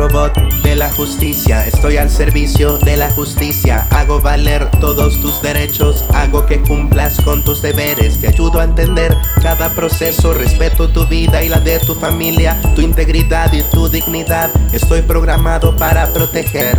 robot de la justicia, estoy al servicio de la justicia. Hago valer todos tus derechos, hago que cumplas con tus deberes. Te ayudo a entender cada proceso, respeto tu vida y la de tu familia, tu integridad y tu dignidad. Estoy programado para proteger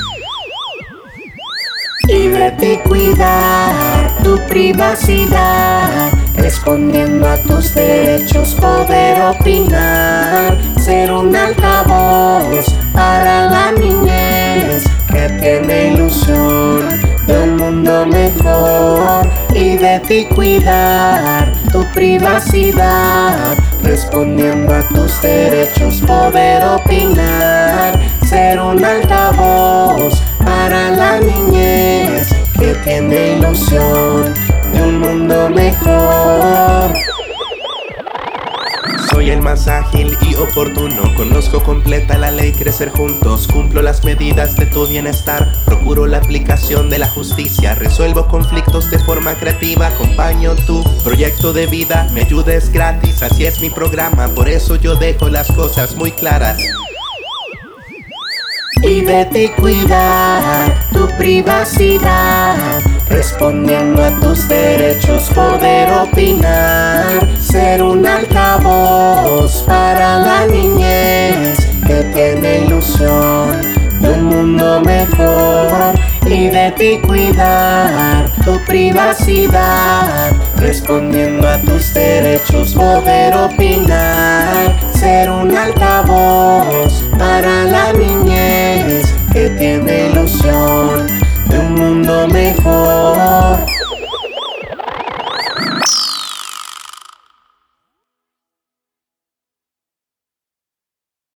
y de ti cuidar tu privacidad, respondiendo a tus derechos, poder opinar, ser un altavoz para la niñez que tiene ilusión de un mundo mejor. Y de ti cuidar tu privacidad, respondiendo a tus derechos, poder opinar, ser un altavoz para la niñez que tiene ilusión de un mundo mejor. Soy el más ágil y oportuno, conozco completa la ley, crecer juntos. Cumplo las medidas de tu bienestar, procuro la aplicación de la justicia, resuelvo conflictos de forma creativa, acompaño tu proyecto de vida, me ayudes gratis, así es mi programa, por eso yo dejo las cosas muy claras. Y de ti cuidar tu privacidad, respondiendo a tus derechos, poder opinar, ser un altavoz para la niñez que tiene ilusión de un mundo mejor. Y de ti cuidar tu privacidad, respondiendo a tus derechos, poder opinar, ser un altavoz para la niñez que tiene ilusión de un mundo mejor.